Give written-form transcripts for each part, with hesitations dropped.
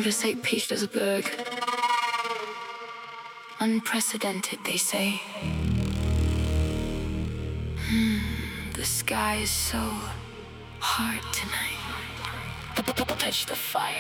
over St. Petersburg. Unprecedented, they say. The sky is so hard tonight. Touch the fire.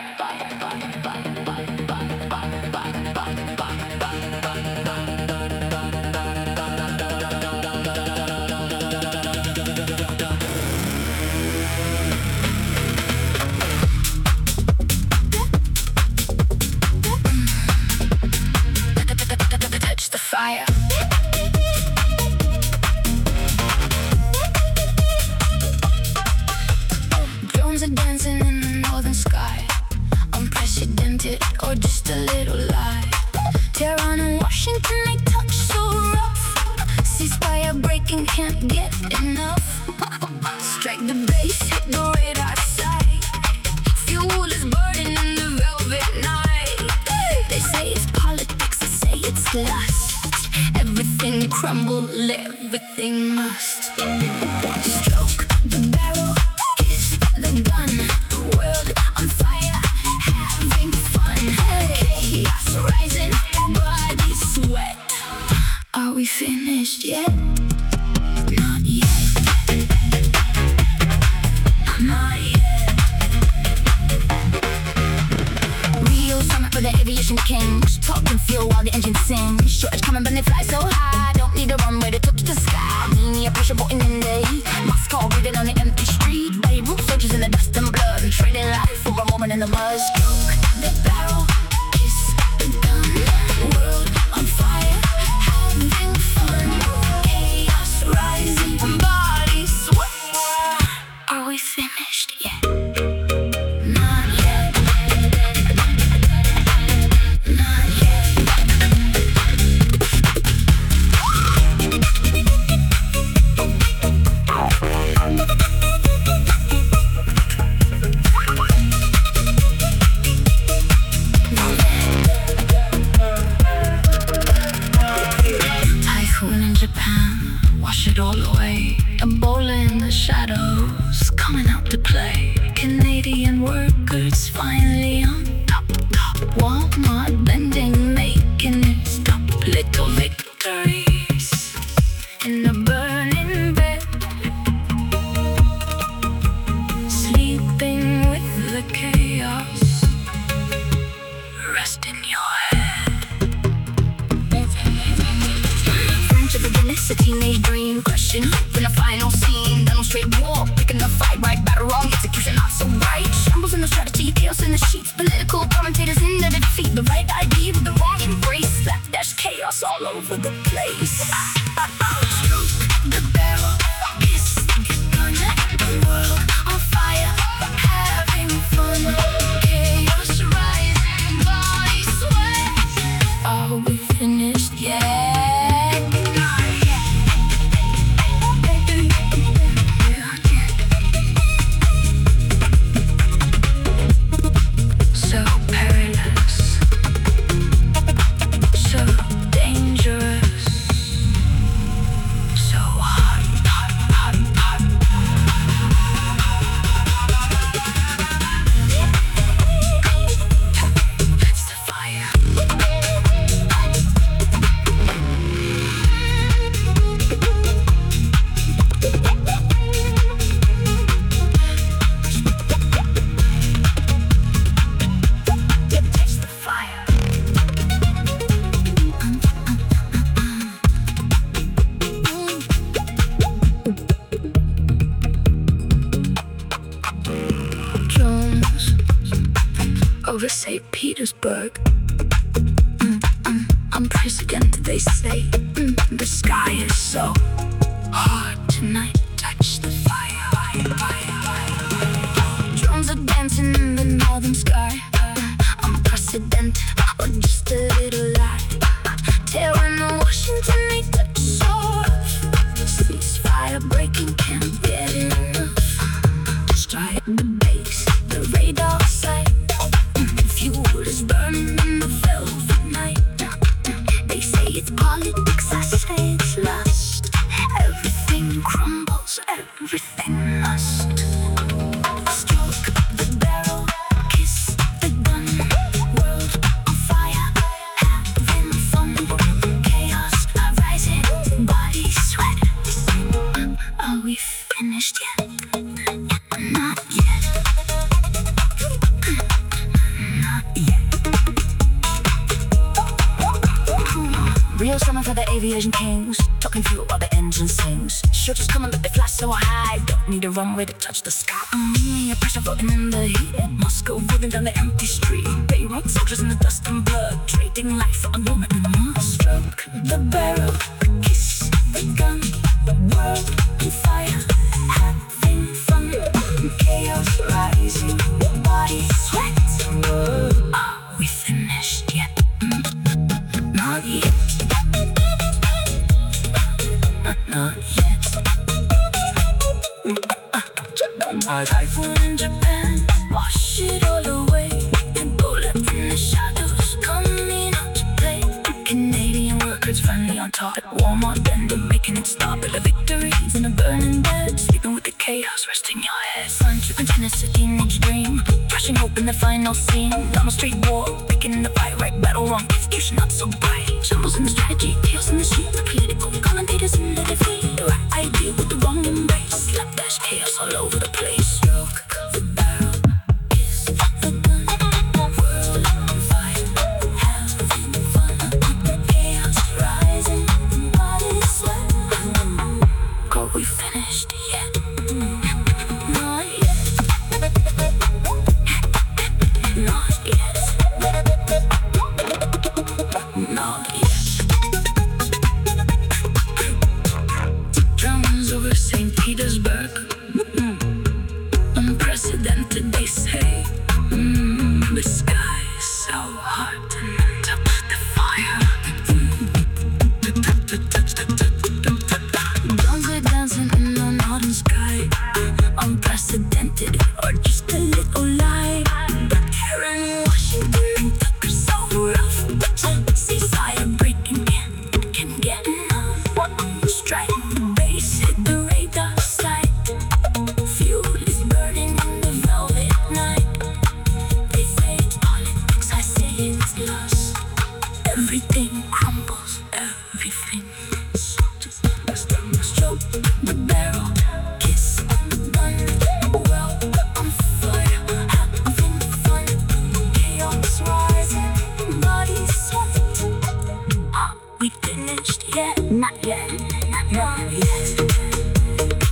Touch the fire. Drones are dancing in the northern sky. Unprecedented or just a little lie. Tehran and Washington, they touch so rough. Ceasefire breaking, can't get enough. Strike the bass, hit the radar sight. Fuel is burning in the velvet night. They say it's politics, I say it's lust. Everything crumble, everything must. Stroke the barrel, kiss the gun. The world on fire, having fun. Chaos rising, bodies sweat. Are we finished yet? Not yet. Not yet. Rio summit for the aviation kings. Talk and feel while the engines sing. Short coming but they fly so high. Don't need a runway to touch the sky. Me a pressure boat in the day. Moscow breathing on the empty street. Beirut soldiers in the dust and blood. Trading life for a moment in the mud. Stroke the barrel, kiss the gun. World on fire, having fun. Chaos rising, bodies sweat. Are we finished yet? Not yet. Not yet. Typhoon in Japan, wash it all away. Ebola in the shadows, coming out to play. Canadian workers finally on top. Walmart bending, making it stop. Little victories in a burning bed. Sleeping with the chaos. Rest in your head. Friendship against a teenage dream. Question hope in a final scene. Done no straight war, picking the fight right, battle wrong, execution not so right. Shambles in the strategy, chaos in the sheets. Political commentators in the defeat. The right idea with the wrong embrace. There's chaos all over the place. Stroke the barrel, kiss the gun. The world on fire, having fun. Chaos rising, bodies sweat. Are we finished yet? Not yet. So perilous, so dangerous, so hot. It's the fire. It's the fire. Drones over St. Petersburg. Unprecedented, they say. The sky is so hard tonight. Touch the fire. Drones are dancing in the northern sky. Unprecedented or just a little lie. Tehran and Washington, they touch so rough. Ceasefire breaking, can't get enough. Strike the bass, the radar sight. Fuel is burning in the velvet night. They say it's politics, I say it's lust. Everything crumbles, everything must. Stroke the barrel, kiss the gun. we finished yet? Not yet. Not yet. Real summer for the aviation kings, talking fuel while the engine sings. Shooters coming but they fly so high, don't need a runway to touch the sky. A pressure floating in the heat, Moscow rolling down the empty street. Beirut soldiers in the dust and blood, trading life for a moment in one stroke. The barrel, kiss the gun, the world on fire, having fun. Chaos rising, body sweat. Are we finished yet? Not yet. Not yet. Typhoon in Japan, wash it all away. Ebola in the shadows, coming out to play. Canadian workers finally on top at Walmart, bending, making it stop. But the victories in a burning bed, sleeping with the chaos resting your head. Flying through containers, a teenage dream, brushing open the final scene. Down the street war, picking the fight right, battle wrong, execution not so bright. Shambles in the strategy, chaos in the street, the political commentators in the defeat. The right idea with the wrong embrace, slapdash chaos all over the place. Stroke the barrel, kiss the gun, world on fire, having fun. Chaos rising, body sweat. Are we finished yet? Not yet. Not yet. Not yet. Drums over St. Petersburg. Unprecedented, they say. The sky